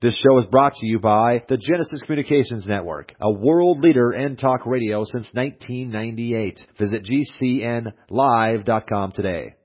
This show is brought to you by the Genesis Communications Network, a world leader in talk radio since 1998. Visit GCNlive.com today.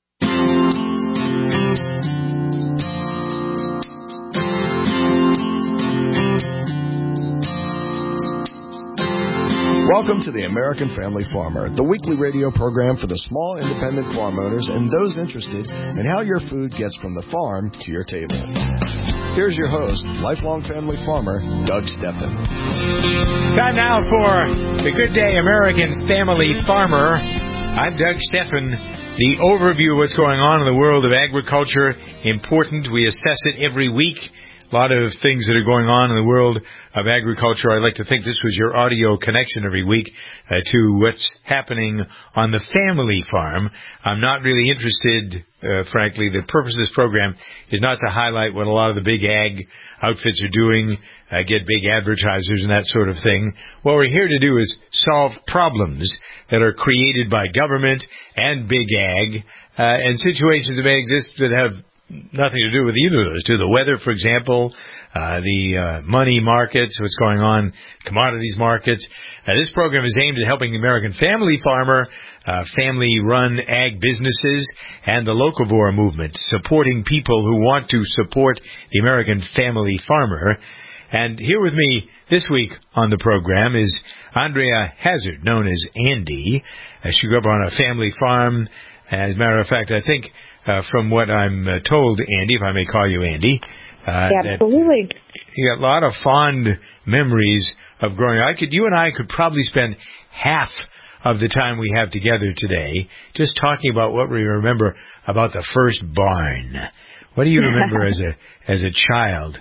Welcome to the American Family Farmer, the weekly radio program for the small independent farm owners and those interested in how your food gets from the farm to your table. Here's your host, lifelong family farmer, Doug Stephan. Time now for the Good Day American Family Farmer. I'm Doug Stephan. The overview of what's going on in the world of agriculture, important. We assess it every week. A lot of things that are going on in the world of agriculture. I'd like to think this was your audio connection every week to what's happening on the family farm. I'm not really interested, frankly. The purpose of this program is not to highlight what a lot of the big ag outfits are doing, get big advertisers and that sort of thing. What we're here to do is solve problems that are created by government and big ag, and situations that may exist that have nothing to do with either of those two. The weather, for example, the money markets, what's going on, commodities markets. This program is aimed at helping the American family farmer, family-run ag businesses, and the locavore movement, supporting people who want to support the American family farmer. And here with me this week on the program is Andrea Hazard, known as Andy. She grew up on a family farm. As a matter of fact, I think from what I'm told, Andy, if I may call you Andy. Absolutely. You got a lot of fond memories of growing up. You and I could probably spend half of the time we have together today just talking about what we remember about the first barn. What do you remember as a child?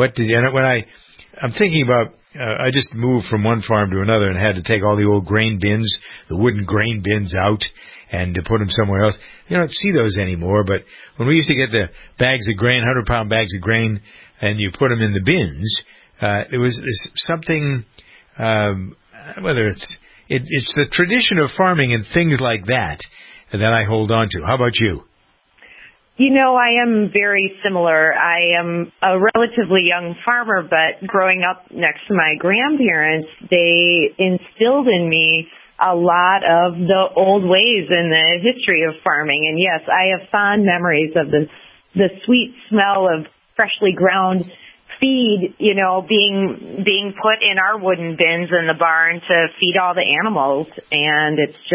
I'm thinking about, I just moved from one farm to another and had to take all the old grain bins, the wooden grain bins out, and to put them somewhere else. You don't see those anymore, but when we used to get the bags of grain, 100-pound bags of grain, and you put them in the bins, it was something, whether it's the tradition of farming and things like that I hold on to. How about you? You know, I am very similar. I am a relatively young farmer, but growing up next to my grandparents, they instilled in me a lot of the old ways and the history of farming. And yes, I have fond memories of the sweet smell of freshly ground feed, you know, being put in our wooden bins in the barn to feed all the animals. And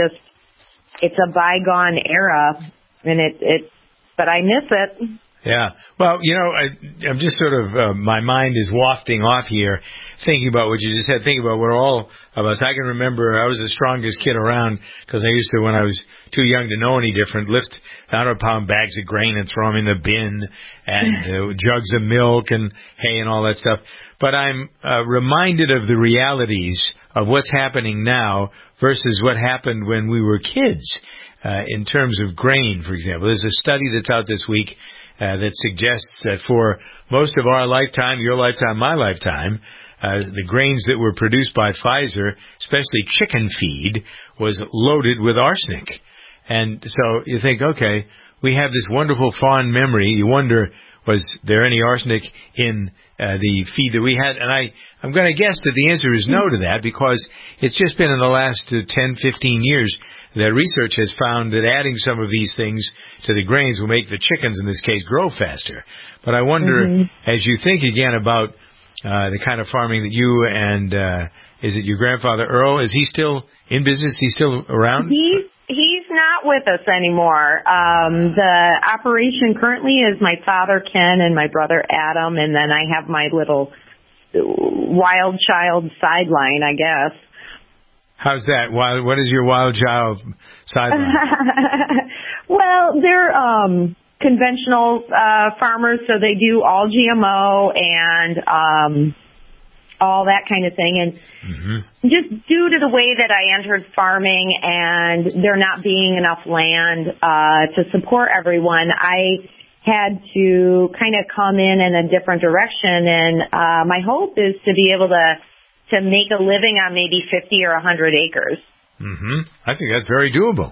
it's a bygone era, and but I miss it. Yeah. Well, you know, I'm just sort of, my mind is wafting off here, thinking about what you just said, thinking about what all of us. I can remember I was the strongest kid around because I used to, when I was too young to know any different, lift 100-pound bags of grain and throw them in the bin and jugs of milk and hay and all that stuff. But I'm reminded of the realities of what's happening now versus what happened when we were kids in terms of grain, for example. There's a study that's out this week that suggests that for most of our lifetime, your lifetime, my lifetime, the grains that were produced by Pfizer, especially chicken feed, was loaded with arsenic. And so you think, okay, we have this wonderful fond memory. You wonder, was there any arsenic in the feed that we had? And I'm going to guess that the answer is no to that, because it's just been in the last 10, 15 years that research has found that adding some of these things to the grains will make the chickens, in this case, grow faster. But I wonder, as you think again about the kind of farming that you and, is it your grandfather Earl, is he still in business? He's still around? He's not with us anymore. The operation currently is my father, Ken, and my brother, Adam, and then I have my little wild child sideline, I guess. How's that? What is your wild child sideline? Well, they're conventional farmers, so they do all GMO and all that kind of thing. And just due to the way that I entered farming and there not being enough land to support everyone, I had to kind of come in a different direction. And my hope is to be able to make a living on maybe 50 or 100 acres. I think that's very doable.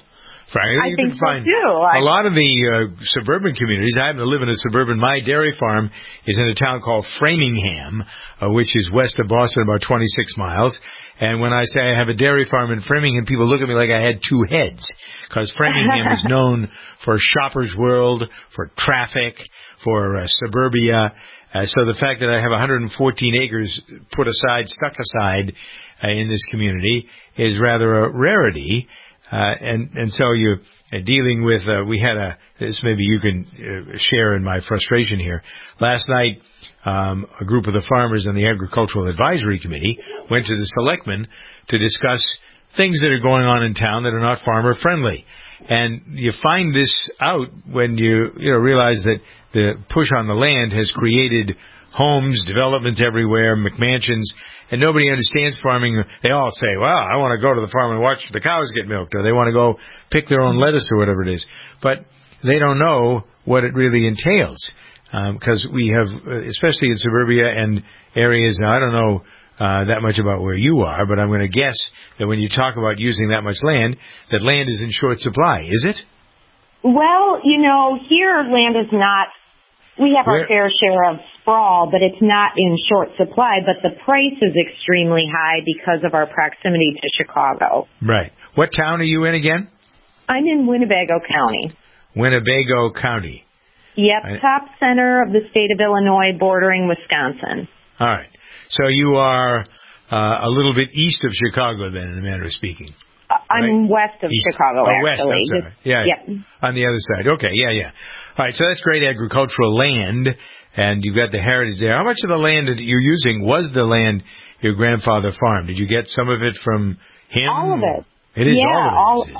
Frankly, I you think can find so too. a lot of the suburban communities. I happen to live in a suburban. My dairy farm is in a town called Framingham, which is west of Boston, about 26 miles. And when I say I have a dairy farm in Framingham, people look at me like I had two heads, because Framingham is known for Shoppers World, for traffic, for suburbia. So the fact that I have 114 acres stuck aside in this community is rather a rarity. And so you're dealing with, this maybe you can share in my frustration here. Last night, a group of the farmers on the Agricultural Advisory Committee went to the selectmen to discuss things that are going on in town that are not farmer friendly. And you find this out when you realize that the push on the land has created homes, developments everywhere, McMansions, and nobody understands farming. They all say, well, I want to go to the farm and watch the cows get milked, or they want to go pick their own lettuce or whatever it is. But they don't know what it really entails, because we have, especially in suburbia and areas, I don't know that much about where you are, but I'm going to guess that when you talk about using that much land, that land is in short supply, is it? Well, here land is not, we have our fair share of sprawl, but it's not in short supply, but the price is extremely high because of our proximity to Chicago. Right. What town are you in again? I'm in Winnebago County. Winnebago County. Yep, top center of the state of Illinois, bordering Wisconsin. All right. So you are a little bit east of Chicago, then, in a manner of speaking. I'm west of Chicago, actually. West, I'm sorry. Yeah, yep. On the other side. Okay, yeah. All right, so that's great agricultural land, and you've got the heritage there. How much of the land that you're using was the land your grandfather farmed? Did you get some of it from him? All of it. It is all of it.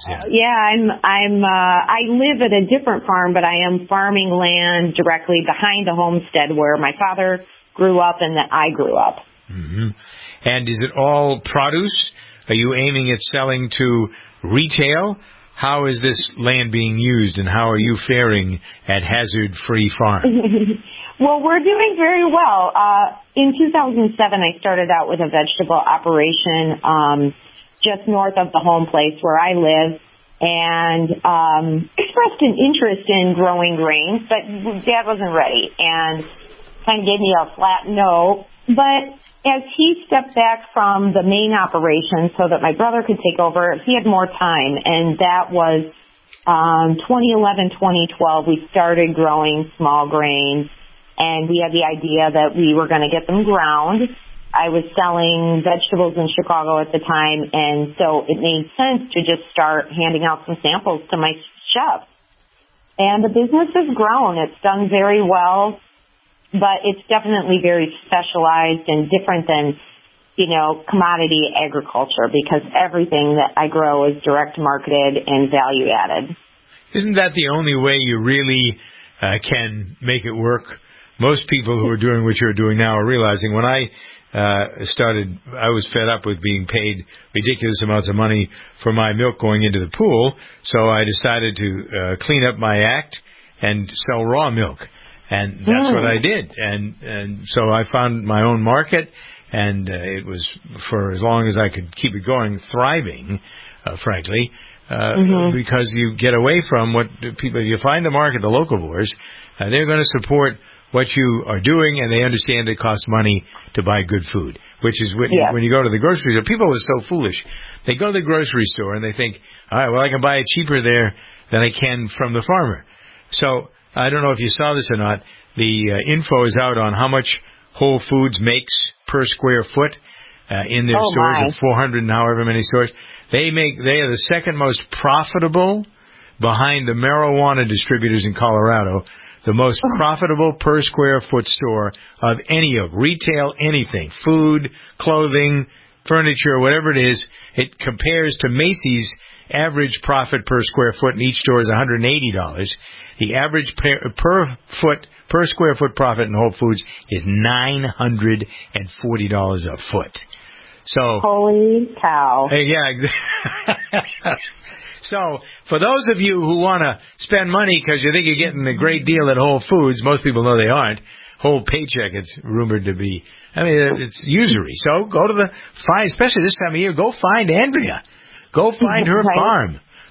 I live at a different farm, but I am farming land directly behind the homestead where my father grew up and that I grew up. Mm-hmm. And is it all produce? Are you aiming at selling to retail? How is this land being used, and how are you faring at Hazard Free Farm? Well, we're doing very well. In 2007, I started out with a vegetable operation just north of the home place where I live, and expressed an interest in growing grains, but Dad wasn't ready and kind of gave me a flat no. But as he stepped back from the main operation so that my brother could take over, he had more time, and that was 2011, 2012, we started growing small grains, and we had the idea that we were going to get them ground. I was selling vegetables in Chicago at the time, and so it made sense to just start handing out some samples to my chefs. And the business has grown. It's done very well, but it's definitely very specialized and different than, commodity agriculture, because everything that I grow is direct marketed and value added. Isn't that the only way you really can make it work? Most people who are doing what you're doing now are realizing when I started, I was fed up with being paid ridiculous amounts of money for my milk going into the pool, so I decided to clean up my act and sell raw milk. And that's what I did. And so I found my own market, and it was, for as long as I could keep it going, thriving, frankly, because you get away from what people, you find the market, the locavores, they're going to support what you are doing, and they understand it costs money to buy good food, which is when you go to the grocery store. People are so foolish. They go to the grocery store and they think, all right, well, I can buy it cheaper there than I can from the farmer. So I don't know if you saw this or not. The info is out on how much Whole Foods makes per square foot in their stores, at 400 and however many stores. They are the second most profitable, behind the marijuana distributors in Colorado, the most profitable per square foot store of any of retail, anything, food, clothing, furniture, whatever it is. It compares to Macy's average profit per square foot in each store is $180. The average per square foot profit in Whole Foods is $940 a foot. So holy cow! Yeah, exactly. So, for those of you who want to spend money because you think you're getting a great deal at Whole Foods, most people know they aren't. Whole paycheck, it's rumored to be. I mean, it's usury. So, go to especially this time of year, go find Andrea. Go find her farm.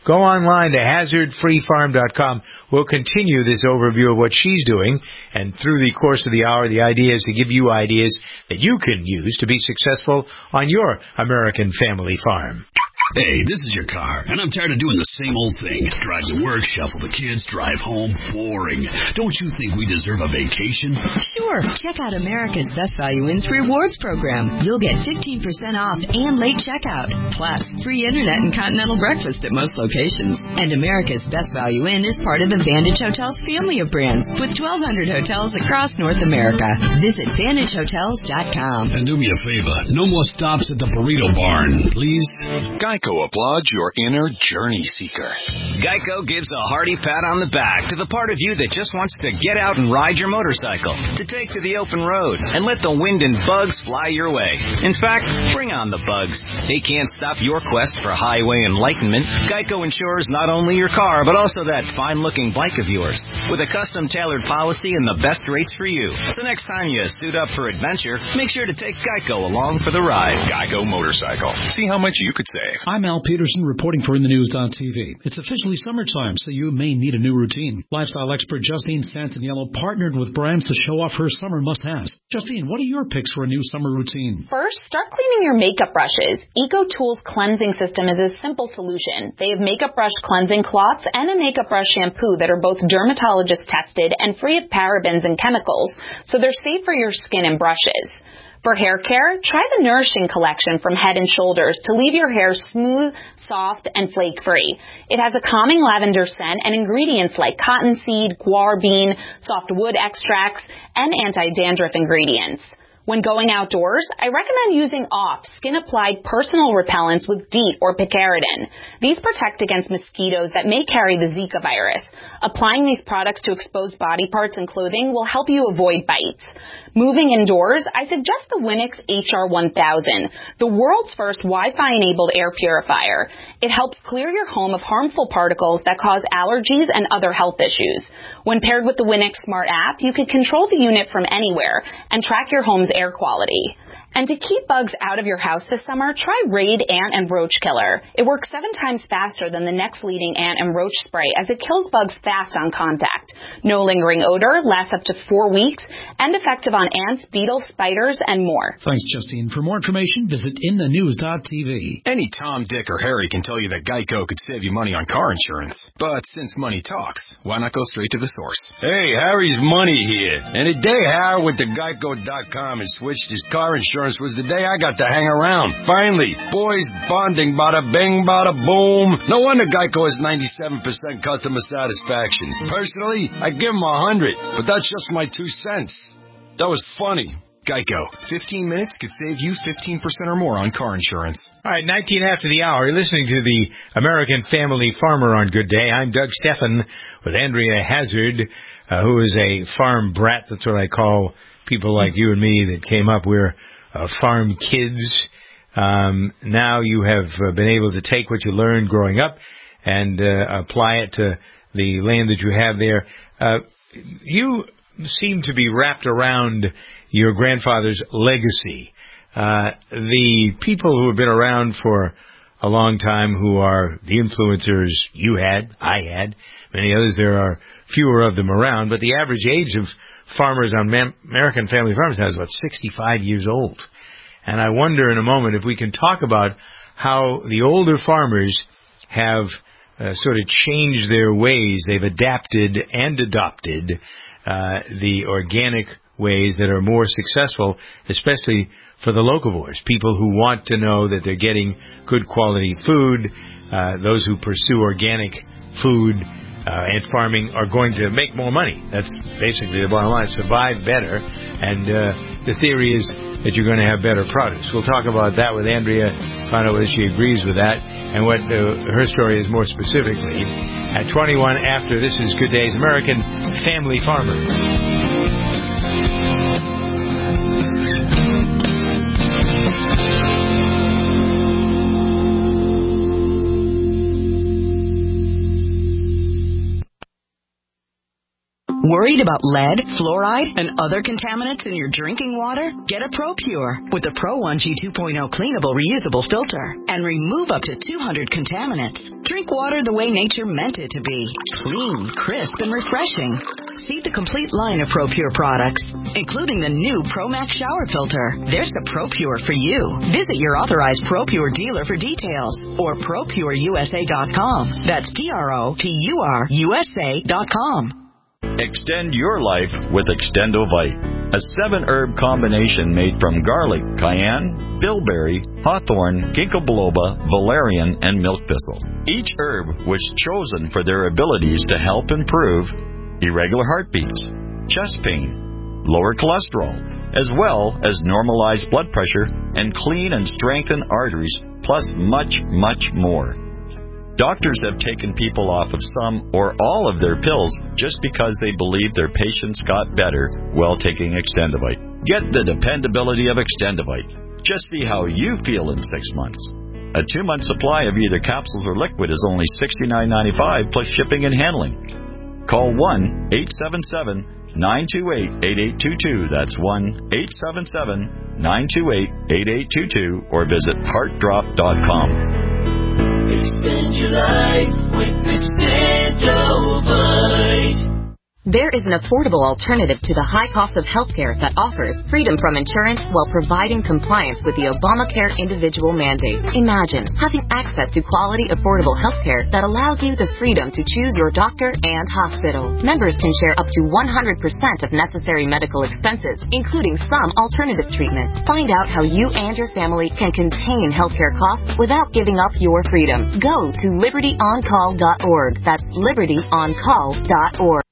go online to hazardfreefarm.com. We'll continue this overview of what she's doing, and through the course of the hour, the idea is to give you ideas that you can use to be successful on your American family farm. Hey, this is your car, and I'm tired of doing the same old thing. Drive to work, shuffle the kids, drive home. Boring. Don't you think we deserve a vacation? Sure. Check out America's Best Value In's rewards program. You'll get 15% off and late checkout, plus free internet and continental breakfast at most locations. And America's Best Value In is part of the Vantage Hotels family of brands with 1,200 hotels across North America. Visit VantageHotels.com. And do me a favor, no more stops at the burrito barn, please. Geico applauds your inner journey seeker. Geico gives a hearty pat on the back to the part of you that just wants to get out and ride your motorcycle, to take to the open road, and let the wind and bugs fly your way. In fact, bring on the bugs. They can't stop your quest for highway enlightenment. Geico insures not only your car, but also that fine-looking bike of yours, with a custom-tailored policy and the best rates for you. So next time you suit up for adventure, make sure to take Geico along for the ride. Geico Motorcycle. See how much you could save. I'm Al Peterson reporting for InTheNews.tv. It's officially summertime, so you may need a new routine. Lifestyle expert Justine Santaniello partnered with brands to show off her summer must-haves. Justine, what are your picks for a new summer routine? First, start cleaning your makeup brushes. EcoTools cleansing system is a simple solution. They have makeup brush cleansing cloths and a makeup brush shampoo that are both dermatologist tested and free of parabens and chemicals, so they're safe for your skin and brushes. For hair care, try the Nourishing Collection from Head & Shoulders to leave your hair smooth, soft, and flake-free. It has a calming lavender scent and ingredients like cottonseed, guar bean, softwood extracts, and anti-dandruff ingredients. When going outdoors, I recommend using OFF skin-applied personal repellents with DEET or picaridin. These protect against mosquitoes that may carry the Zika virus. Applying these products to exposed body parts and clothing will help you avoid bites. Moving indoors, I suggest the Winix HR1000, the world's first Wi-Fi-enabled air purifier. It helps clear your home of harmful particles that cause allergies and other health issues. When paired with the Winix Smart app, you can control the unit from anywhere and track your home's air quality. And to keep bugs out of your house this summer, try Raid Ant and Roach Killer. It works 7 times faster than the next leading ant and roach spray as it kills bugs fast on contact. No lingering odor, lasts up to 4 weeks, and effective on ants, beetles, spiders, and more. Thanks, Justine. For more information, visit InTheNews.tv. Any Tom, Dick, or Harry can tell you that Geico could save you money on car insurance. But since money talks, why not go straight to the source? Hey, Harry's Money here. And the day Harry went to Geico.com and switched his car insurance was the day I got to hang around. Finally, boys bonding, bada bing, bada boom. No wonder Geico has 97% customer satisfaction. Personally, I give him 100, but that's just my 2 cents. That was funny. Geico. 15 minutes could save you 15% or more on car insurance. All right, 19 after the hour. You're listening to the American Family Farmer on Good Day. I'm Doug Stephan with Andrea Hazard, who is a farm brat. That's what I call people like you and me that came up. We're farm kids. Now you have been able to take what you learned growing up and apply it to the land that you have there. You seem to be wrapped around your grandfather's legacy. The people who have been around for a long time, who are the influencers you had, I had, many others, there are fewer of them around, but the average age of farmers on American Family Farms now is about 65 years old. And I wonder in a moment if we can talk about how the older farmers have sort of changed their ways. They've adapted and adopted the organic ways that are more successful, especially for the locavores, people who want to know that they're getting good quality food. Those who pursue organic food and farming are going to make more money. That's basically the bottom line. Survive better, and the theory is that you're going to have better produce. We'll talk about that with Andrea, find out whether she agrees with that, and what her story is more specifically. At 21 after, this is Good Day's American Family Farmer. Worried about lead, fluoride, and other contaminants in your drinking water? Get a ProPure with the Pro 1G 2.0 cleanable reusable filter and remove up to 200 contaminants. Drink water the way nature meant it to be. Clean, crisp, and refreshing. See the complete line of ProPure products, including the new ProMax shower filter. There's a ProPure for you. Visit your authorized ProPure dealer for details or ProPureUSA.com. That's ProPureUSA.com. Extend your life with Extendovite, a 7-herb combination made from garlic, cayenne, bilberry, hawthorn, ginkgo biloba, valerian, and milk thistle. Each herb was chosen for their abilities to help improve irregular heartbeats, chest pain, lower cholesterol, as well as normalize blood pressure and clean and strengthen arteries, plus much, much more. Doctors have taken people off of some or all of their pills just because they believe their patients got better while taking Extendovite. Get the dependability of Extendovite. Just see how you feel in 6 months. A 2-month supply of either capsules or liquid is only $69.95 plus shipping and handling. Call 1-877-928-8822. That's 1-877-928-8822 or visit heartdrop.com. Extend your life with Extendovite. There is an affordable alternative to the high cost of healthcare that offers freedom from insurance while providing compliance with the Obamacare individual mandate. Imagine having access to quality, affordable healthcare that allows you the freedom to choose your doctor and hospital. Members can share up to 100% of necessary medical expenses, including some alternative treatments. Find out how you and your family can contain healthcare costs without giving up your freedom. Go to libertyoncall.org. That's libertyoncall.org.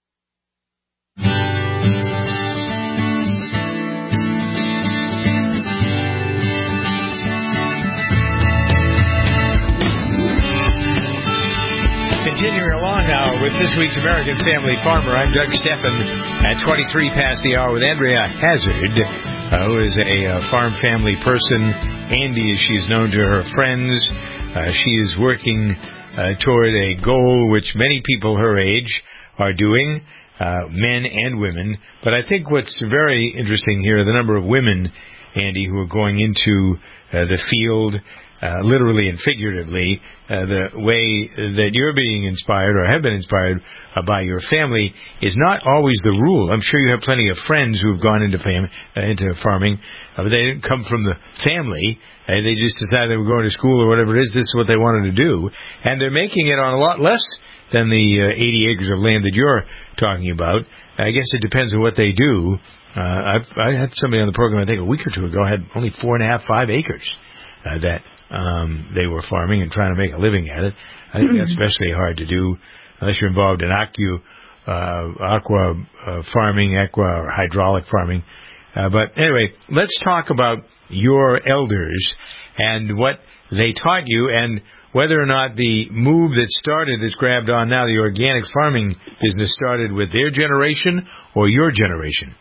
Continuing along now with this week's American Family Farmer, I'm Doug Steffen at 23 past the hour with Andrea Hazard, who is a farm family person. Andy, as she's known to her friends, she is working toward a goal which many people her age are doing, men and women. But I think what's very interesting here are the number of women, Andy, who are going into the field, literally and figuratively, the way that you're being inspired or have been inspired by your family is not always the rule. I'm sure you have plenty of friends who have gone into farming, but they didn't come from the family. They just decided they were going to school or whatever it is. This is what they wanted to do. And they're making it on a lot less than the 80 acres of land that you're talking about. I guess it depends on what they do. I had somebody on the program, I think a week or two ago, had only 4.5, 5 acres that they were farming and trying to make a living at it. I think that's especially hard to do unless you're involved in aqua farming, or hydraulic farming. But anyway, let's talk about your elders and what they taught you and whether or not the move that's grabbed on now, the organic farming business, started with their generation or your generation.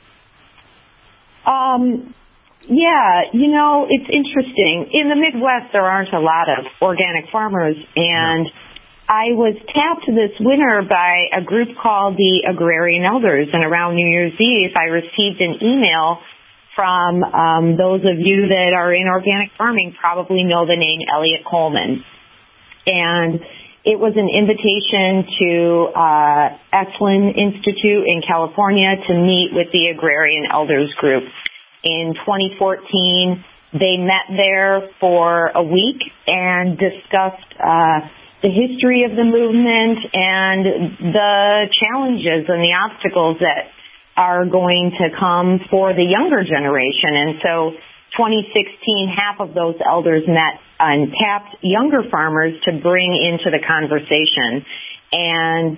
Yeah, it's interesting. In the Midwest, there aren't a lot of organic farmers, and I was tapped this winter by a group called the Agrarian Elders, and around New Year's Eve, I received an email from those of you that are in organic farming probably know the name Elliot Coleman. And it was an invitation to Esalen Institute in California to meet with the Agrarian Elders group. In 2014, they met there for a week and discussed the history of the movement and the challenges and the obstacles that are going to come for the younger generation. And so 2016, half of those elders met and tapped younger farmers to bring into the conversation. And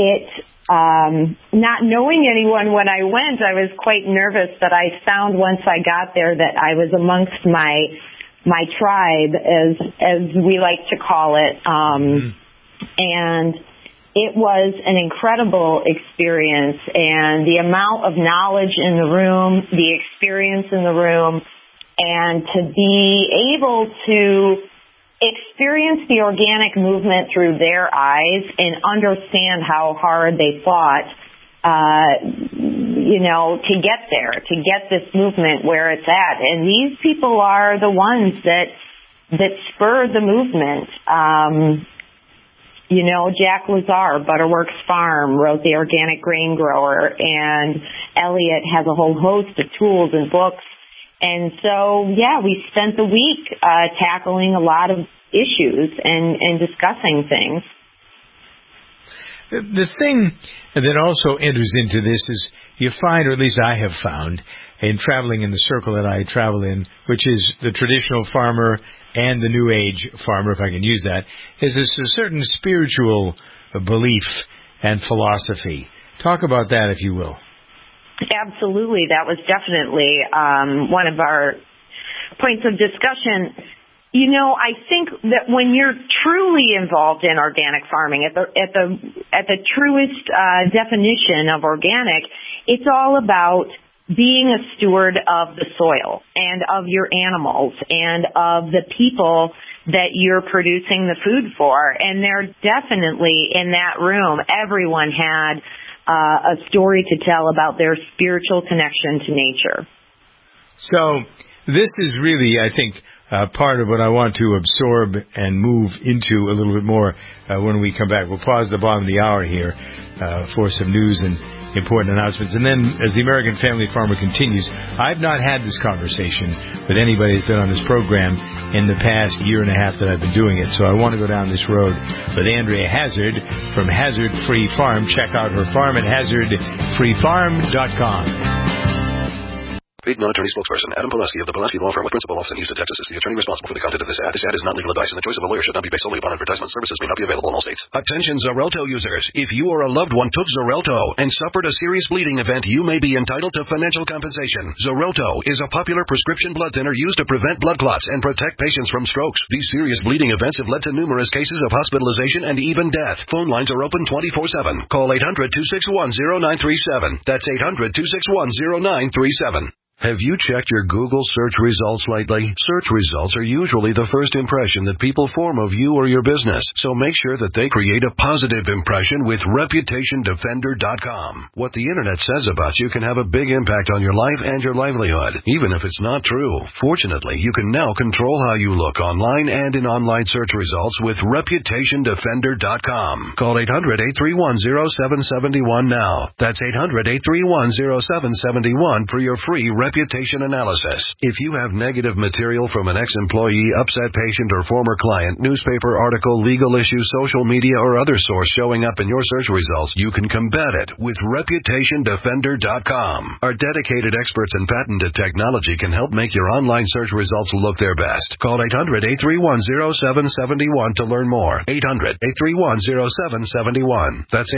not knowing anyone when I went, I was quite nervous, but I found once I got there that I was amongst my tribe, as we like to call it. And it was an incredible experience, and the amount of knowledge in the room, the experience in the room, and to be able to experience the organic movement through their eyes and understand how hard they fought to get there, to get this movement where it's at. And these people are the ones that spur the movement. Jack Lazar, Butterworks Farm, wrote The Organic Grain Grower, and Elliot has a whole host of tools and books. And so, we spent the week tackling a lot of issues and discussing things. The thing that also enters into this is you find, or at least I have found, in traveling in the circle that I travel in, which is the traditional farmer and the New Age farmer, if I can use that, is a certain spiritual belief and philosophy. Talk about that, if you will. Absolutely. That was definitely one of our points of discussion. I think that when you're truly involved in organic farming, at the truest definition of organic, it's all about being a steward of the soil and of your animals and of the people that you're producing the food for. And they're definitely in that room. Everyone had a story to tell about their spiritual connection to nature. So this is really, I think, part of what I want to absorb and move into a little bit more when we come back. We'll pause the bottom of the hour here for some news and important announcements. And then as the American Family Farmer continues, I've not had this conversation with anybody that's been on this program in the past year and a half that I've been doing it. So I want to go down this road with Andrea Hazard from Hazard Free Farm. Check out her farm at hazardfreefarm.com. Paid non-attorney spokesperson Adam Pulaski of the Pulaski Law Firm with principal office in Houston, Texas is the attorney responsible for the content of this ad. This ad is not legal advice, and the choice of a lawyer should not be based solely upon advertisement. Services may not be available in all states. Attention Xarelto users. If you or a loved one took Xarelto and suffered a serious bleeding event, you may be entitled to financial compensation. Xarelto is a popular prescription blood thinner used to prevent blood clots and protect patients from strokes. These serious bleeding events have led to numerous cases of hospitalization and even death. Phone lines are open 24/7. Call 800-261-0937. That's 800-261-0937. Have you checked your Google search results lately? Search results are usually the first impression that people form of you or your business, so make sure that they create a positive impression with ReputationDefender.com. What the Internet says about you can have a big impact on your life and your livelihood, even if it's not true. Fortunately, you can now control how you look online and in online search results with ReputationDefender.com. Call 800-831-0771 now. That's 800-831-0771 for your free reputation analysis. If you have negative material from an ex-employee, upset patient, or former client, newspaper article, legal issue, social media, or other source showing up in your search results, you can combat it with ReputationDefender.com. Our dedicated experts in patented technology can help make your online search results look their best. Call 800-831-0771 to learn more. 800-831-0771. That's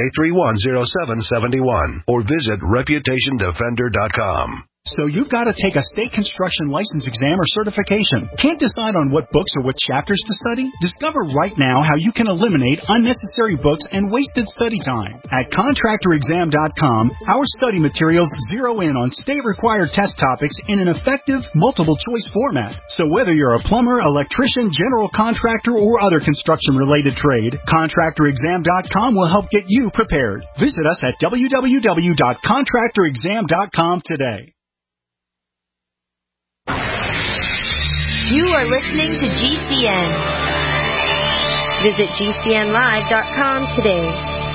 800-831-0771. Or visit ReputationDefender.com. So you've got to take a state construction license exam or certification. Can't decide on what books or what chapters to study? Discover right now how you can eliminate unnecessary books and wasted study time. At ContractorExam.com, our study materials zero in on state-required test topics in an effective, multiple-choice format. So whether you're a plumber, electrician, general contractor, or other construction-related trade, ContractorExam.com will help get you prepared. Visit us at www.ContractorExam.com today. You are listening to GCN. Visit GCNlive.com today.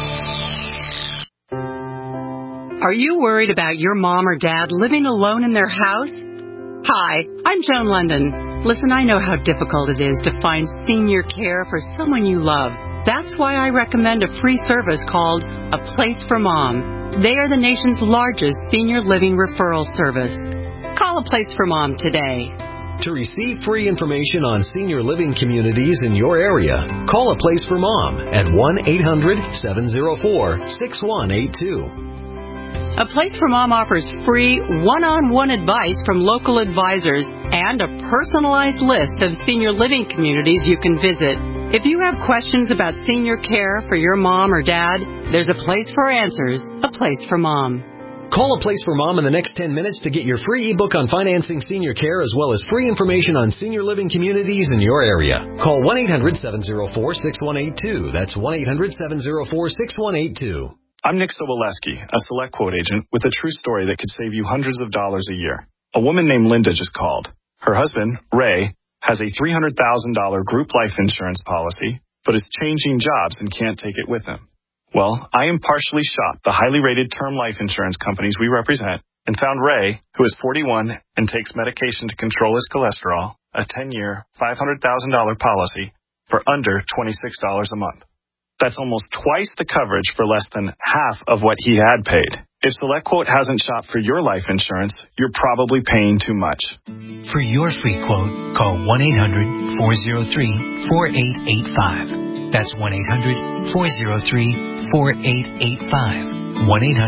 Are you worried about your mom or dad living alone in their house? Hi, I'm Joan London. Listen, I know how difficult it is to find senior care for someone you love. That's why I recommend a free service called A Place for Mom. They are the nation's largest senior living referral service. Call A Place for Mom today. To receive free information on senior living communities in your area, call A Place for Mom at 1-800-704-6182. A Place for Mom offers free one-on-one advice from local advisors and a personalized list of senior living communities you can visit. If you have questions about senior care for your mom or dad, there's a place for answers, A Place for Mom. Call A Place for Mom in the next 10 minutes to get your free ebook on financing senior care as well as free information on senior living communities in your area. Call 1-800-704-6182. That's 1-800-704-6182. I'm Nick Soboleski, a Select Quote agent with a true story that could save you hundreds of dollars a year. A woman named Linda just called. Her husband, Ray, has a $300,000 group life insurance policy, but is changing jobs and can't take it with him. Well, I impartially shopped the highly rated term life insurance companies we represent and found Ray, who is 41 and takes medication to control his cholesterol, a 10-year, $500,000 policy for under $26 a month. That's almost twice the coverage for less than half of what he had paid. If SelectQuote hasn't shopped for your life insurance, you're probably paying too much. For your free quote, call 1-800-403-4885. That's 1-800-403-4885.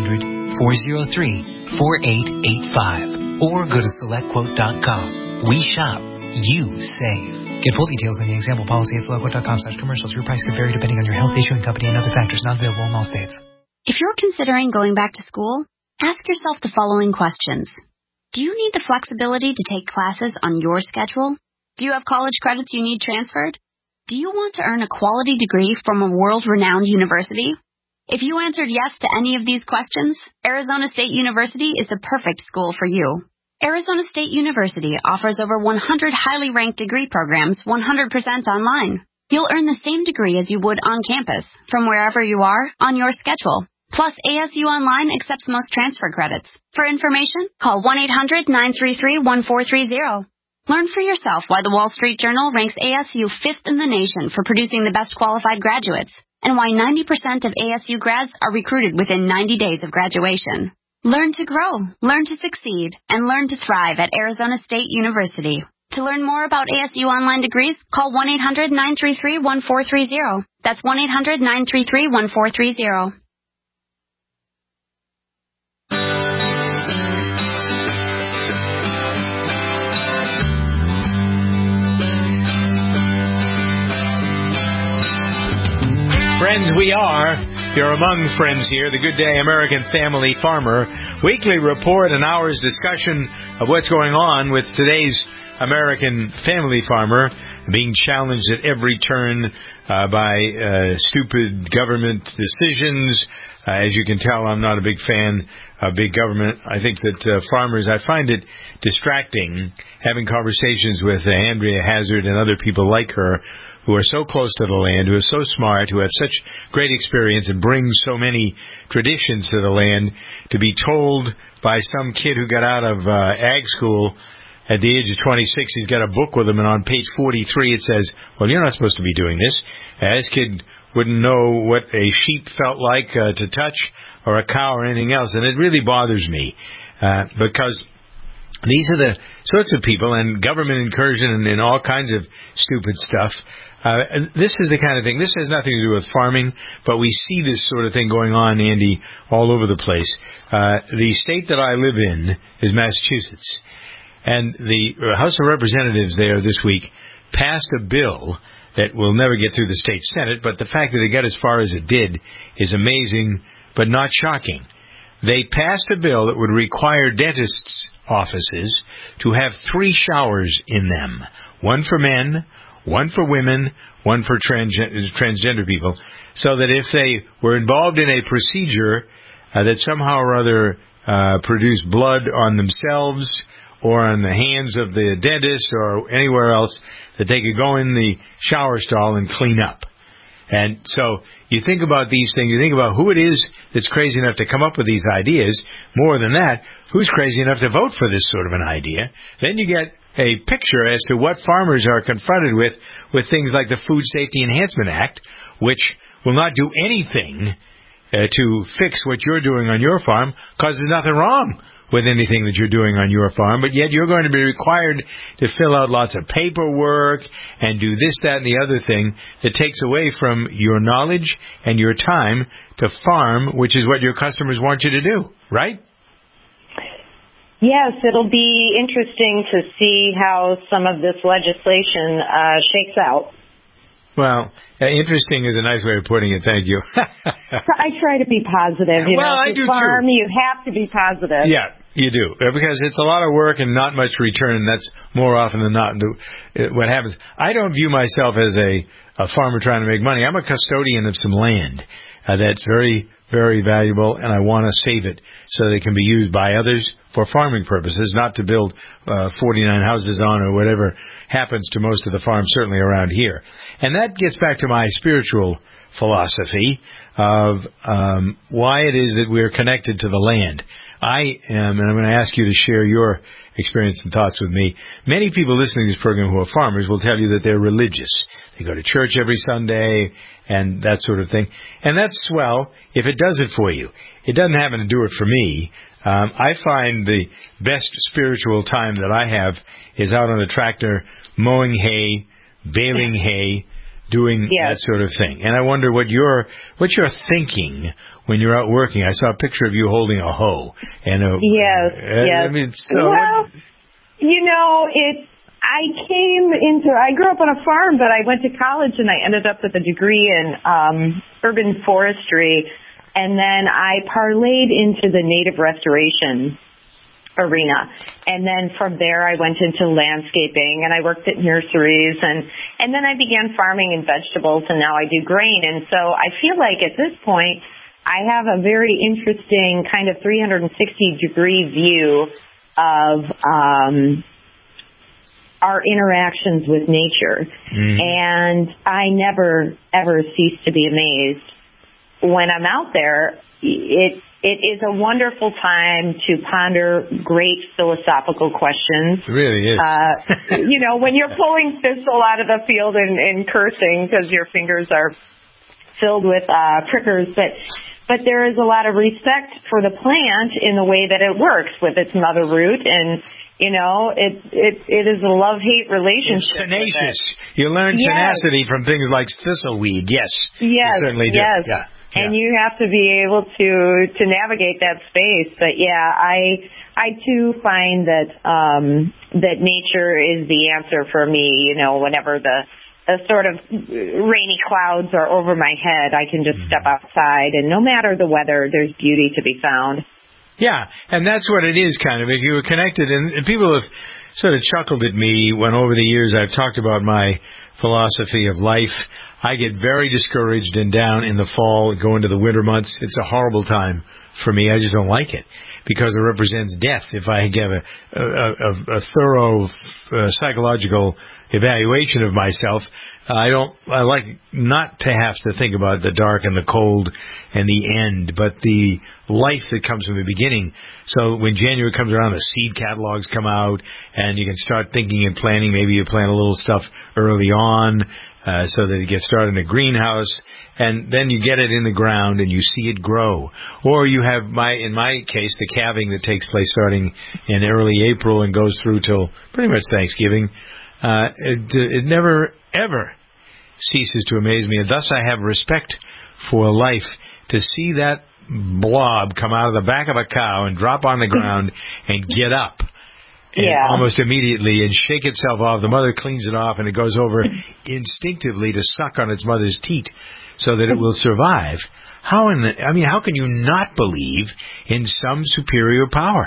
1-800-403-4885. Or go to SelectQuote.com. We shop. You save. Get full details in the example policy at SelectQuote.com/commercials. Your price could vary depending on your health, issuing company, and other factors not available in all states. If you're considering going back to school, ask yourself the following questions. Do you need the flexibility to take classes on your schedule? Do you have college credits you need transferred? Do you want to earn a quality degree from a world-renowned university? If you answered yes to any of these questions, Arizona State University is the perfect school for you. Arizona State University offers over 100 highly ranked degree programs 100% online. You'll earn the same degree as you would on campus, from wherever you are, on your schedule. Plus, ASU Online accepts most transfer credits. For information, call 1-800-933-1430. Learn for yourself why the Wall Street Journal ranks ASU 5th in the nation for producing the best qualified graduates, and why 90% of ASU grads are recruited within 90 days of graduation. Learn to grow, learn to succeed, and learn to thrive at Arizona State University. To learn more about ASU Online degrees, call 1-800-933-1430. That's 1-800-933-1430. Friends, we are. You're among friends here. The Good Day American Family Farmer weekly report, an hour's discussion of what's going on with today's American family farmer being challenged at every turn by stupid government decisions. As you can tell, I'm not a big fan of big government. I think that farmers, I find it distracting having conversations with Andrea Hazard and other people like her who are so close to the land, who are so smart, who have such great experience and bring so many traditions to the land, to be told by some kid who got out of ag school at the age of 26, he's got a book with him, and on page 43 it says, well, you're not supposed to be doing this. This kid wouldn't know what a sheep felt like to touch, or a cow or anything else, and it really bothers me because these are the sorts of people, and government incursion and all kinds of stupid stuff. This is the kind of thing. This has nothing to do with farming, but we see this sort of thing going on, Andy, all over the place. The state that I live in is Massachusetts, and the House of Representatives there this week passed a bill that will never get through the state Senate, but the fact that it got as far as it did is amazing, but not shocking. They passed a bill that would require dentists' offices to have 3 showers in them. One for men, one for women, one for transgender people, so that if they were involved in a procedure that somehow or other produced blood on themselves or on the hands of the dentist or anywhere else, that they could go in the shower stall and clean up. And so you think about these things, you think about who it is that's crazy enough to come up with these ideas. More than that, who's crazy enough to vote for this sort of an idea? Then you get a picture as to what farmers are confronted with things like the Food Safety Enhancement Act, which will not do anything to fix what you're doing on your farm, because there's nothing wrong with anything that you're doing on your farm, but yet you're going to be required to fill out lots of paperwork and do this, that, and the other thing that takes away from your knowledge and your time to farm, which is what your customers want you to do, right? Yes, it'll be interesting to see how some of this legislation shakes out. Well, interesting is a nice way of putting it. Thank you. I try to be positive. You know, if you farm, you have to be positive. Yeah, you do, because it's a lot of work and not much return. That's more often than not what happens. I don't view myself as a farmer trying to make money. I'm a custodian of some land. that's very, very valuable, and I want to save it so that it can be used by others for farming purposes, not to build 49 houses on or whatever happens to most of the farms, certainly around here. And that gets back to my spiritual philosophy of why it is that we're connected to the land. I am, and I'm going to ask you to share your experience and thoughts with me. Many people listening to this program who are farmers will tell you that they're religious. They go to church every Sunday and that sort of thing. And that's swell if it does it for you. It doesn't happen to do it for me. I find the best spiritual time that I have is out on a tractor mowing hay, baling hay, doing that sort of thing. And I wonder what you're thinking when you're out working. I saw a picture of you holding a hoe. And yes. I mean, so well, I grew up on a farm, but I went to college and I ended up with a degree in urban forestry. And then I parlayed into the native restoration arena. And then from there I went into landscaping and I worked at nurseries and then I began farming and vegetables and now I do grain. And so I feel like at this point I have a very interesting kind of 360-degree view of our interactions with nature. And I never, ever cease to be amazed. When I'm out there, it is a wonderful time to ponder great philosophical questions. It really is. When you're pulling thistle out of the field and cursing because your fingers are filled with prickers, but there is a lot of respect for the plant in the way that it works with its mother root, and it is a love-hate relationship. It's tenacious. You learn tenacity from things like thistleweed. Yes, you certainly do. Yes. Yeah. And you have to be able to navigate that space. But I too find that nature is the answer for me. Whenever the sort of rainy clouds are over my head, I can just step outside, and no matter the weather, there's beauty to be found. Yeah, and that's what it is, kind of. If you were connected, and people have sort of chuckled at me when over the years I've talked about my philosophy of life. I get very discouraged and down in the fall, go into the winter months. It's a horrible time for me. I just don't like it because it represents death. If I give a thorough psychological evaluation of myself, I like not to have to think about the dark and the cold and the end, but the life that comes from the beginning. So when January comes around, the seed catalogs come out, and you can start thinking and planning. Maybe you plant a little stuff early on so that it gets started in a greenhouse, and then you get it in the ground and you see it grow. Or you have, in my case, the calving that takes place starting in early April and goes through till pretty much Thanksgiving. It never, ever ceases to amaze me. And thus I have respect for life. To see that blob come out of the back of a cow and drop on the ground and get up and almost immediately and shake itself off. The mother cleans it off and it goes over instinctively to suck on its mother's teat so that it will survive. How can you not believe in some superior power?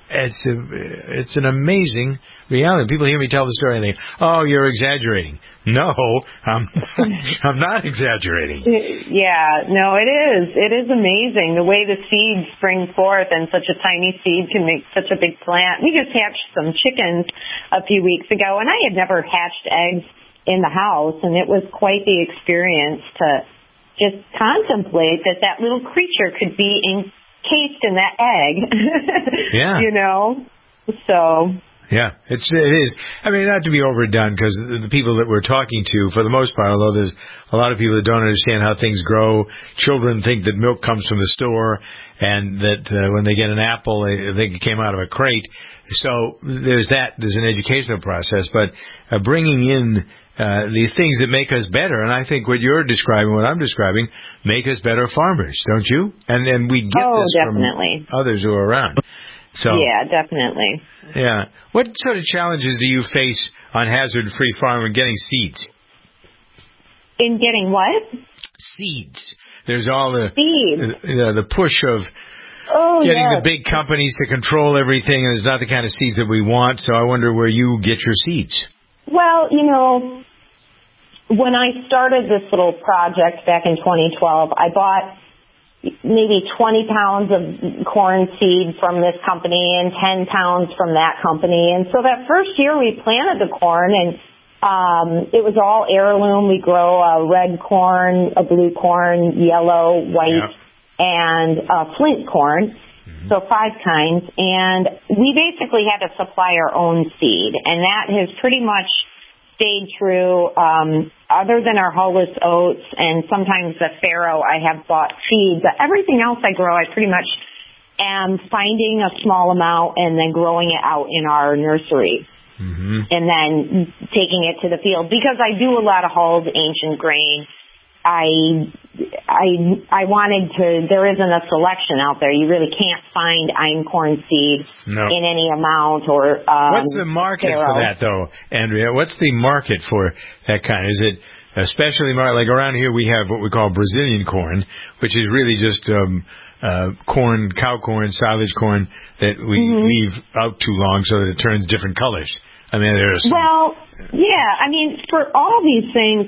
It's an amazing reality. People hear me tell the story and they think, "Oh, you're exaggerating." No, I'm not exaggerating. No, it is. It is amazing the way the seeds spring forth, and such a tiny seed can make such a big plant. We just hatched some chickens a few weeks ago, and I had never hatched eggs in the house, and it was quite the experience to just contemplate that little creature could be encased in that egg. Yeah. So. Yeah, it is. I mean, not to be overdone, because the people that we're talking to, for the most part, although there's a lot of people that don't understand how things grow, children think that milk comes from the store, and that when they get an apple, they think it came out of a crate. So there's an educational process, but bringing in the things that make us better, and I think what you're describing, what I'm describing, make us better farmers, don't you? And we get this definitely. from others who are around. So, yeah, definitely. Yeah. What sort of challenges do you face on hazard-free farming getting seeds? In getting what? Seeds. There's all the push of getting the big companies to control everything, and it's not the kind of seeds that we want, so I wonder where you get your seeds. Well, when I started this little project back in 2012, I bought maybe 20 pounds of corn seed from this company and 10 pounds from that company. And so that first year we planted the corn, and it was all heirloom. We grow a red corn, a blue corn, yellow, white, and flint corn. So 5 kinds. And we basically had to supply our own seed. And that has pretty much stayed true, other than our hulless oats and sometimes the farro. I have bought seed, but everything else I grow, I pretty much am finding a small amount and then growing it out in our nursery. And then taking it to the field, because I do a lot of hulled ancient grain. I wanted to, there isn't a selection out there. You really can't find einkorn seed in any amount or, what's the market for that though, Andrea? What's the market for that kind? Is it especially like around here we have what we call Brazilian corn, which is really just, corn, cow corn, silage corn that we leave out too long so that it turns different colors. I mean, there's for all these things,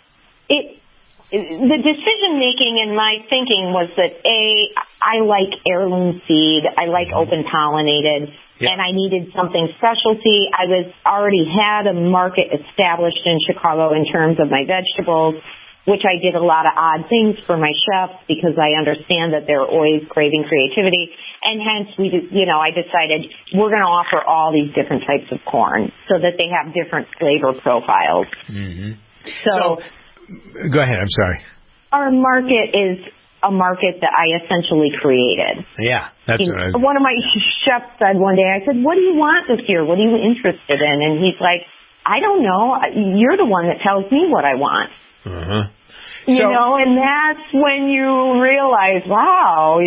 the decision making in my thinking was that I like heirloom seed, I like open pollinated, and I needed something specialty. I already had a market established in Chicago in terms of my vegetables, which I did a lot of odd things for my chefs because I understand that they're always craving creativity. And hence, I decided we're going to offer all these different types of corn so that they have different flavor profiles. So, go ahead, I'm sorry. Our market is a market that I essentially created. Yeah, that's what one of my chefs said one day, I said, what do you want this year? What are you interested in? And he's like, I don't know. You're the one that tells me what I want. And that's when you realize, wow,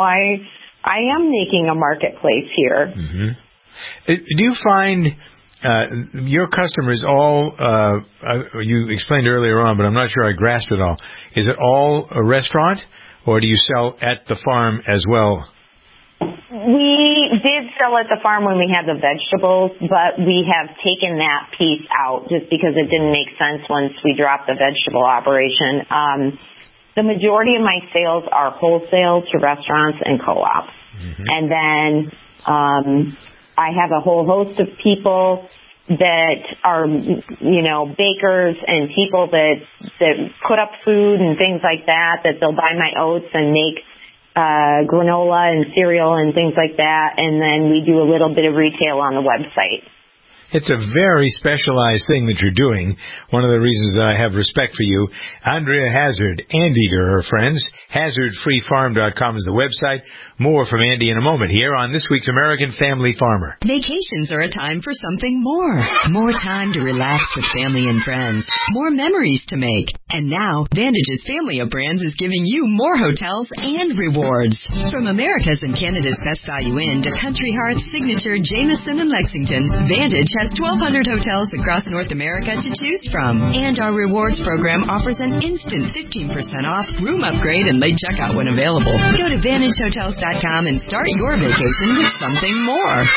I am making a marketplace here. Do you find your customers all, you explained earlier on, but I'm not sure I grasped it all. Is it all a restaurant, or do you sell at the farm as well? We did sell at the farm when we had the vegetables, but we have taken that piece out just because it didn't make sense once we dropped the vegetable operation. The majority of my sales are wholesale to restaurants and co-ops. And then I have a whole host of people that are, bakers and people that put up food and things like that they'll buy my oats and make granola and cereal and things like that, and then we do a little bit of retail on the website. It's a very specialized thing that you're doing. One of the reasons that I have respect for you. Andrea Hazard, Anteater, her friends. HazardFreeFarm.com is the website. More from Andy in a moment here on this week's American Family Farmer. Vacations are a time for something more. More time to relax with family and friends. More memories to make. And now, Vantage's family of brands is giving you more hotels and rewards. From America's and Canada's Best Value Inn to Country Heart's signature Jameson and Lexington, Vantage has 1,200 hotels across North America to choose from. And our rewards program offers an instant 15% off, room upgrade, and late checkout when available. Go to VantageHotels.com and start your vacation with something more.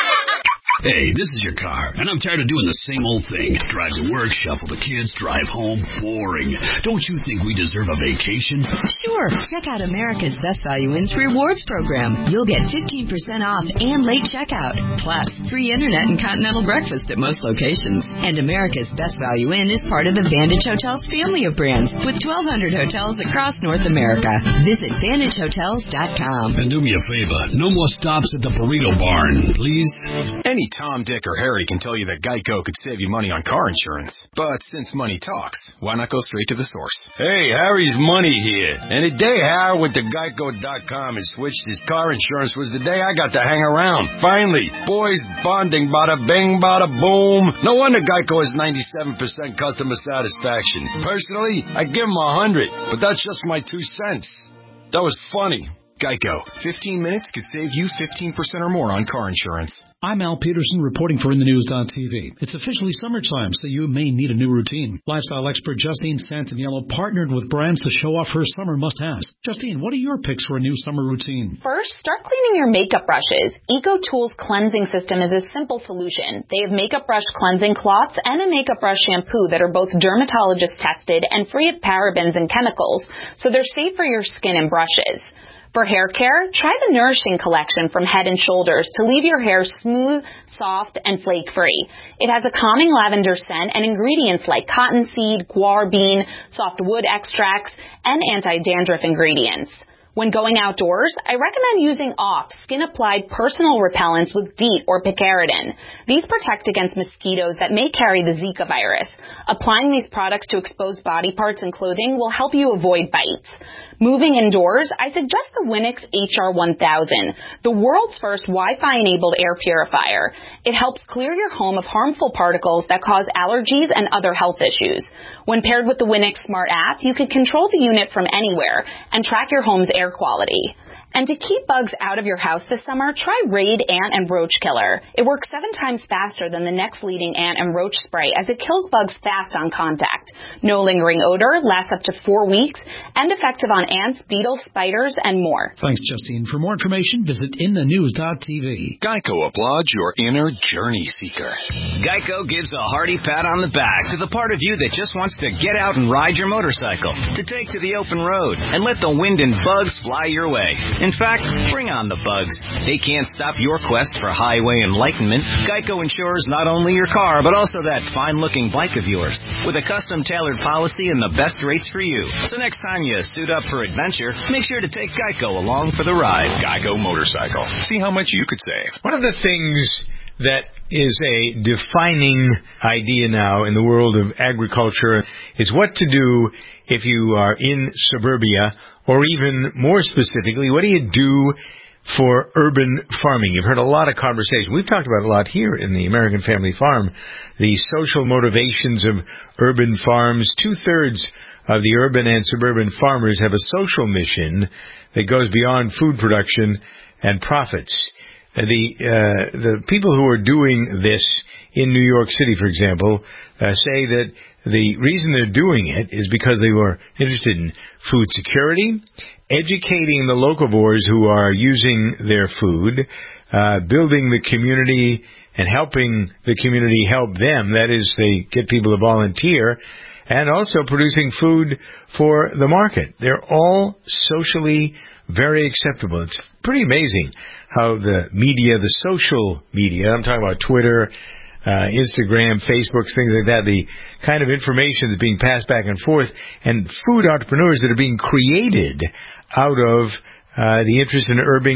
Hey, this is your car, and I'm tired of doing the same old thing. Drive to work, shuffle the kids, drive home. Boring. Don't you think we deserve a vacation? Sure. Check out America's Best Value Inn's rewards program. You'll get 15% off and late checkout. Plus, free internet and continental breakfast at most locations. And America's Best Value Inn is part of the Vantage Hotels family of brands with 1,200 hotels across North America. Visit VantageHotels.com. And do me a favor. No more stops at the burrito barn, please. Any Tom, Dick, or Harry can tell you that Geico could save you money on car insurance. But since money talks, why not go straight to the source? Hey, Harry's money here. And the day Harry went to Geico.com and switched his car insurance was the day I got to hang around. Finally, boys bonding, bada bing, bada boom. No wonder Geico has 97% customer satisfaction. Personally, I give him 100, but that's just my 2 cents. That was funny. Geico. 15 minutes could save you 15% or more on car insurance. I'm Al Peterson reporting for InTheNews.tv. It's officially summertime, so you may need a new routine. Lifestyle expert Justine Santaniello partnered with brands to show off her summer must-haves. Justine, what are your picks for a new summer routine? First, start cleaning your makeup brushes. EcoTools cleansing system is a simple solution. They have makeup brush cleansing cloths and a makeup brush shampoo that are both dermatologist tested and free of parabens and chemicals, so they're safe for your skin and brushes. For hair care, try the Nourishing Collection from Head & Shoulders to leave your hair smooth, soft, and flake-free. It has a calming lavender scent and ingredients like cottonseed, guar bean, soft wood extracts, and anti-dandruff ingredients. When going outdoors, I recommend using OFF skin-applied personal repellents with DEET or picaridin. These protect against mosquitoes that may carry the Zika virus. Applying these products to exposed body parts and clothing will help you avoid bites. Moving indoors, I suggest the Winix HR1000, the world's first Wi-Fi-enabled air purifier. It helps clear your home of harmful particles that cause allergies and other health issues. When paired with the Winix Smart app, you can control the unit from anywhere and track your home's air quality. And to keep bugs out of your house this summer, try Raid Ant and Roach Killer. It works 7 times faster than the next leading ant and roach spray as it kills bugs fast on contact. No lingering odor, lasts up to 4 weeks, and effective on ants, beetles, spiders, and more. Thanks, Justine. For more information, visit inthenews.tv. Geico applauds your inner journey seeker. Geico gives a hearty pat on the back to the part of you that just wants to get out and ride your motorcycle, to take to the open road, and let the wind and bugs fly your way. In fact, bring on the bugs. They can't stop your quest for highway enlightenment. Geico insures not only your car, but also that fine-looking bike of yours, with a custom-tailored policy and the best rates for you. So next time you suit up for adventure, make sure to take Geico along for the ride. Geico Motorcycle. See how much you could save. One of the things that is a defining idea now in the world of agriculture is what to do if you are in suburbia, or even more specifically, what do you do for urban farming? You've heard a lot of conversation. We've talked about a lot here in the American Family Farm, the social motivations of urban farms. 2/3 of the urban and suburban farmers have a social mission that goes beyond food production and profits. The people who are doing this in New York City, for example, say that the reason they're doing it is because they were interested in food security, educating the locavores who are using their food, building the community and helping the community help them. That is, they get people to volunteer, and also producing food for the market. They're all socially very acceptable. It's pretty amazing how the media, the social media, I'm talking about Twitter, Instagram, Facebook, things like that, the kind of information that's being passed back and forth, and food entrepreneurs that are being created out of the interest in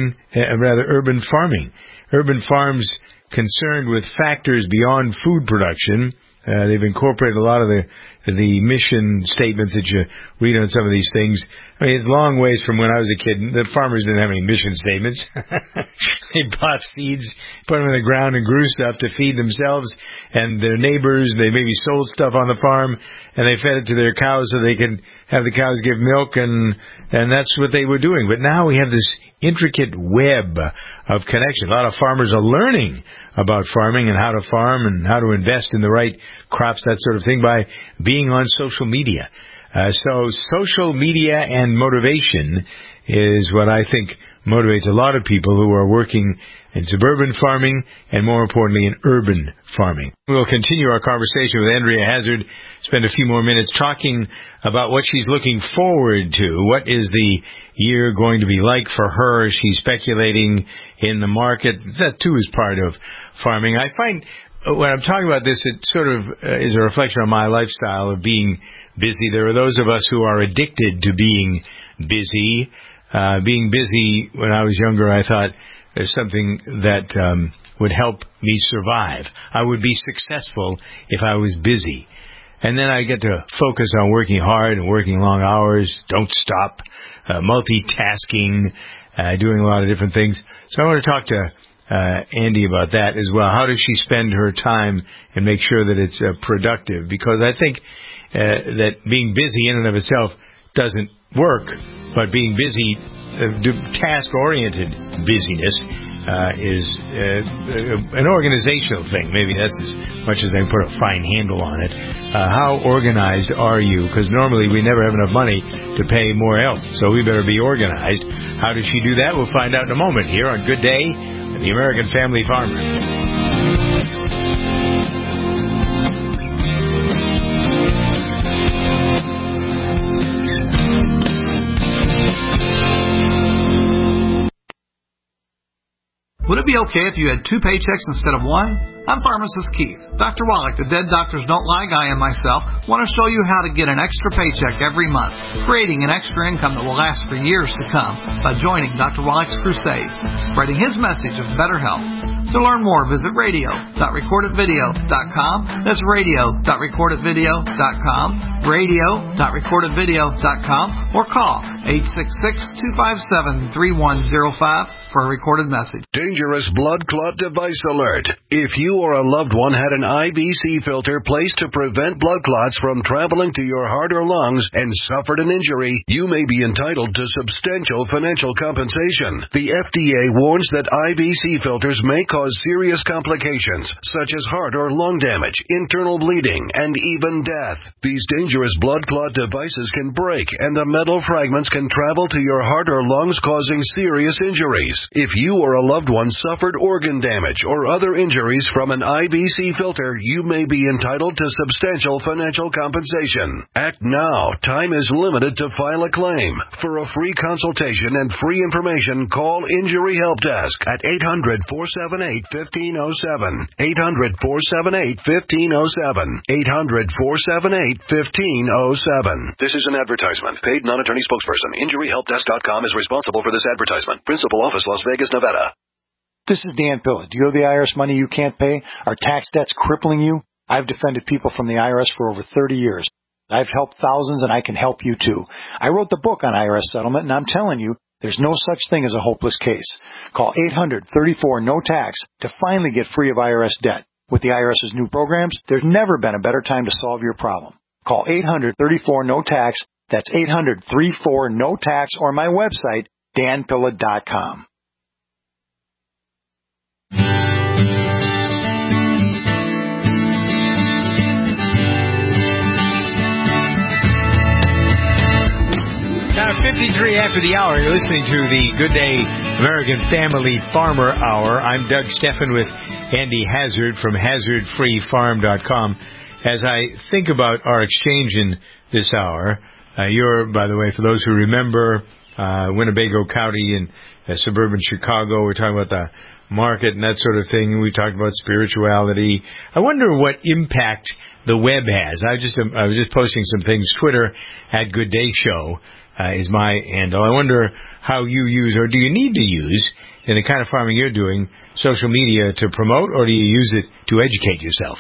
urban farming. Urban farms concerned with factors beyond food production. They've incorporated a lot of the mission statements that you read on some of these things. I mean, it's long ways from when I was a kid. The farmers didn't have any mission statements. They bought seeds, put them in the ground, and grew stuff to feed themselves and their neighbors. They maybe sold stuff on the farm, and they fed it to their cows so they could have the cows give milk, and that's what they were doing. But now we have this intricate web of connection. A lot of farmers are learning about farming and how to farm and how to invest in the right crops, that sort of thing, by being on social media. So social media and motivation is what I think motivates a lot of people who are working in suburban farming and, more importantly, in urban farming. We'll continue our conversation with Andrea Hazard, spend a few more minutes talking about what she's looking forward to. What is the year going to be like for her? She's speculating in the market. That, too, is part of farming. I find when I'm talking about this, it sort of is a reflection on my lifestyle of being busy. There are those of us who are addicted to being busy. Being busy, when I was younger, I thought is something that would help me survive. I would be successful if I was busy. And then I get to focus on working hard and working long hours, don't stop, multitasking, doing a lot of different things. So I want to talk to Andy about that as well. How does she spend her time and make sure that it's productive? Because I think that being busy in and of itself doesn't work, but being busy, task-oriented busyness is an organizational thing. Maybe that's as much as I can put a fine handle on it. How organized are you? Because normally we never have enough money to pay more help, so we better be organized. How does she do that? We'll find out in a moment here on Good Day, the American Family Farmer. it be okay if you had 2 paychecks instead of 1? I'm pharmacist Keith. Dr. Wallach, the Dead Doctors Don't Lie guy, and myself want to show you how to get an extra paycheck every month, creating an extra income that will last for years to come by joining Dr. Wallach's crusade, spreading his message of better health. To learn more, visit radio.recordedvideo.com. That's radio.recordedvideo.com, radio.recordedvideo.com, or call 866-257-3105 for a recorded message. Dangerous blood clot device alert. If you or a loved one had an IVC filter placed to prevent blood clots from traveling to your heart or lungs and suffered an injury, you may be entitled to substantial financial compensation. The FDA warns that IVC filters may cause serious complications, such as heart or lung damage, internal bleeding, and even death. These dangerous blood clot devices can break, and the metal fragments can travel to your heart or lungs, causing serious injuries. If you or a loved one suffered organ damage or other injuries from an IVC filter, you may be entitled to substantial financial compensation. Act now. Time is limited to file a claim. For a free consultation and free information, call Injury Help Desk at 800-478-1507. 800-478-1507. 800-478-1507. This is an advertisement. Paid non-attorney spokesperson. InjuryHelpDesk.com is responsible for this advertisement. Principal office, Las Vegas, Nevada. This is Dan Pilla. Do you owe the IRS money you can't pay? Are tax debts crippling you? I've defended people from the IRS for over 30 years. I've helped thousands, and I can help you too. I wrote the book on IRS settlement, and I'm telling you, there's no such thing as a hopeless case. Call 800-34-NO-TAX to finally get free of IRS debt. With the IRS's new programs, there's never been a better time to solve your problem. Call 800-34-NO-TAX. That's 800-34-NO-TAX, or my website, danpilla.com. Now, 53 after the hour, you're listening to the Good Day American Family Farmer Hour. I'm Doug Steffen with Andy Hazard from HazardFreeFarm.com. As I think about our exchange in this hour, you're, by the way, for those who remember, Winnebago County in suburban Chicago, we're talking about the market and that sort of thing. We talked about spirituality. I wonder what impact the web has. I was just posting some things. Twitter at Good Day Show is my handle. I wonder how you use, or do you need to use, in the kind of farming you're doing, social media to promote, or do you use it to educate yourself?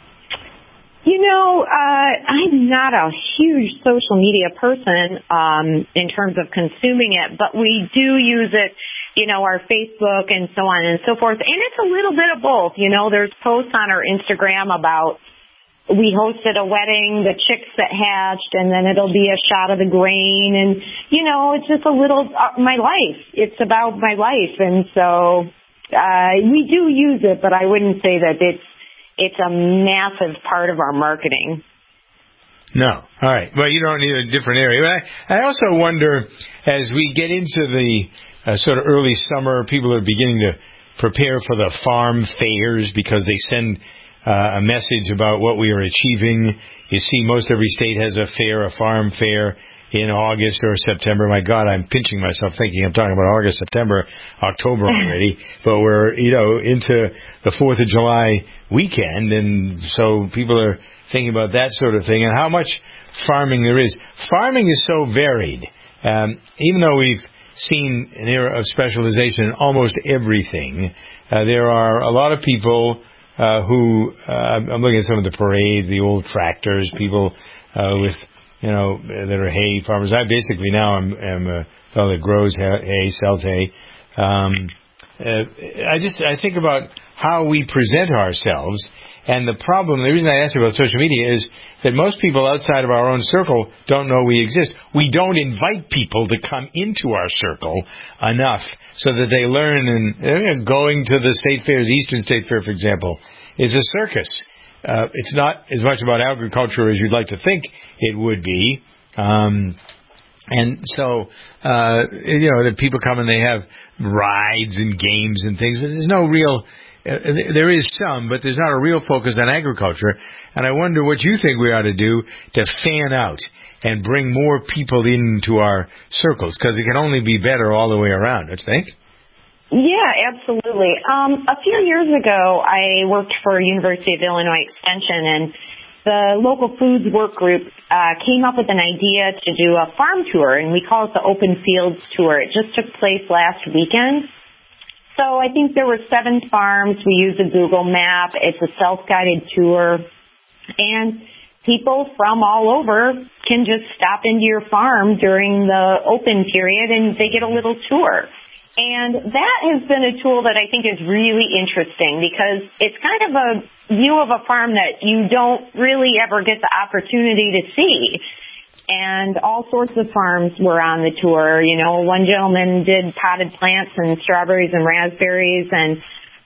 You know, I'm not a huge social media person in terms of consuming it, but we do use it, you know, our Facebook and so on and so forth. And it's a little bit of both. You know, there's posts on our Instagram about we hosted a wedding, the chicks that hatched, and then it'll be a shot of the grain. And, you know, it's just a little, my life. It's about my life. And so we do use it, but I wouldn't say that it's a massive part of our marketing. No. All right. Well, you don't need a different area. But I also wonder, as we get into the sort of early summer, people are beginning to prepare for the farm fairs because they send a message about what we are achieving. You see, most every state has a fair, a farm fair, in August or September. My God, I'm pinching myself thinking I'm talking about August, September, October already. But we're, you know, into the 4th of July weekend, and so people are thinking about that sort of thing and how much farming there is. Farming is so varied. Even though we've seen an era of specialization in almost everything, there are a lot of people who, I'm looking at some of the parades, the old tractors, people with, you know, that are hay farmers. I basically now am a fellow that grows hay, sells hay. I think about how we present ourselves, and the problem, the reason I asked you about social media is that most people outside of our own circle don't know we exist. We don't invite people to come into our circle enough so that they learn. And going to the state fairs, Eastern State Fair, for example, is a circus. It's not as much about agriculture as you'd like to think it would be. And so, you know, the people come and they have rides and games and things, but there's no real, there is some, but there's not a real focus on agriculture. And I wonder what you think we ought to do to fan out and bring more people into our circles, because it can only be better all the way around, don't you think? Yeah, absolutely. A few years ago, I worked for University of Illinois Extension, and the local foods work group came up with an idea to do a farm tour, and we call it the Open Fields Tour. It just took place last weekend. So I think there were 7 farms. We used a Google map. It's a self-guided tour, and people from all over can just stop into your farm during the open period, and they get a little tour. And that has been a tool that I think is really interesting because it's kind of a view of a farm that you don't really ever get the opportunity to see. And all sorts of farms were on the tour. You know, one gentleman did potted plants and strawberries and raspberries, and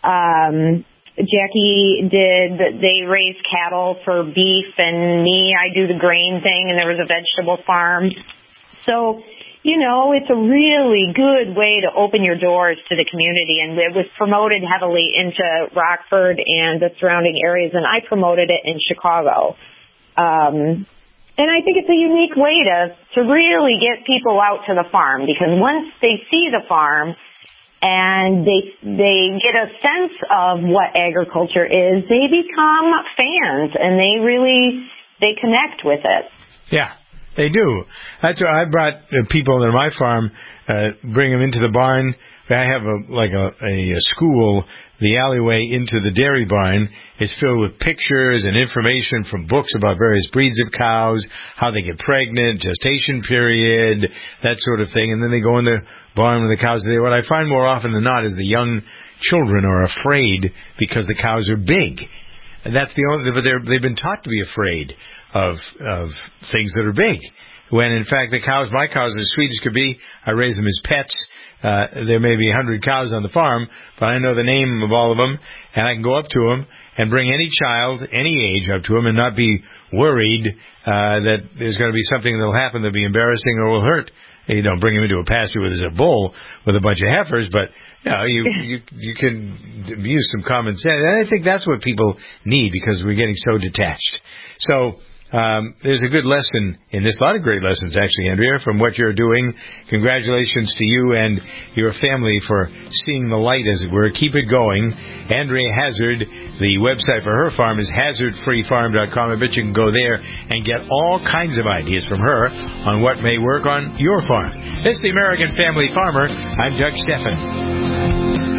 Jackie they raised cattle for beef, and me, I do the grain thing, and there was a vegetable farm. So, you know, it's a really good way to open your doors to the community, and it was promoted heavily into Rockford and the surrounding areas, and I promoted it in Chicago. And I think it's a unique way to really get people out to the farm, because once they see the farm and they get a sense of what agriculture is, they become fans, and they connect with it. Yeah. They do. That's why I brought people to my farm, bring them into the barn. I have a school. The alleyway into the dairy barn is filled with pictures and information from books about various breeds of cows, how they get pregnant, gestation period, that sort of thing. And then they go in the barn with the cows. What I find more often than not is the young children are afraid because the cows are big. And that's the only, but they've been taught to be afraid of things that are big. When in fact my cows are as sweet as could be. I raise them as pets. There may be 100 cows on the farm, but I know the name of all of them, and I can go up to them and bring any child, any age, up to them and not be worried that there's going to be something that will happen that'll be embarrassing or will hurt. You don't bring them into a pasture where there's a bull with a bunch of heifers, but you can use some common sense. And I think that's what people need, because we're getting so detached. So there's a good lesson in this. A lot of great lessons, actually, Andrea, from what you're doing. Congratulations to you and your family for seeing the light, as it were. Keep it going. Andrea Hazard, the website for her farm is hazardfreefarm.com. I bet you can go there and get all kinds of ideas from her on what may work on your farm. This is the American Family Farmer. I'm Doug Stephan.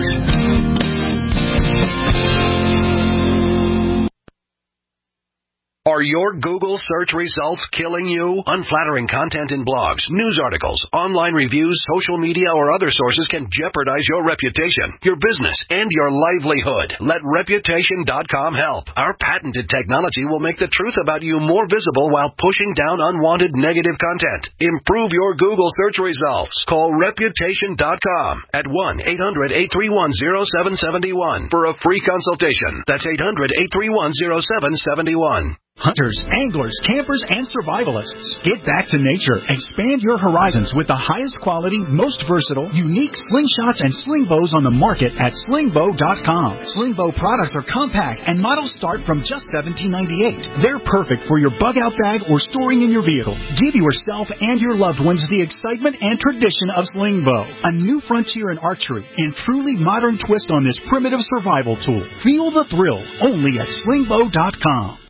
Are your Google search results killing you? Unflattering content in blogs, news articles, online reviews, social media, or other sources can jeopardize your reputation, your business, and your livelihood. Let Reputation.com help. Our patented technology will make the truth about you more visible while pushing down unwanted negative content. Improve your Google search results. Call Reputation.com at 1-800-831-0771 for a free consultation. That's 800-831-0771. Hunters, anglers, campers, and survivalists. Get back to nature. Expand your horizons with the highest quality, most versatile, unique slingshots and sling bows on the market at slingbow.com. Sling bow products are compact and models start from just $17.98. They're perfect for your bug out bag or storing in your vehicle. Give yourself and your loved ones the excitement and tradition of sling bow. A new frontier in archery and truly modern twist on this primitive survival tool. Feel the thrill only at slingbow.com.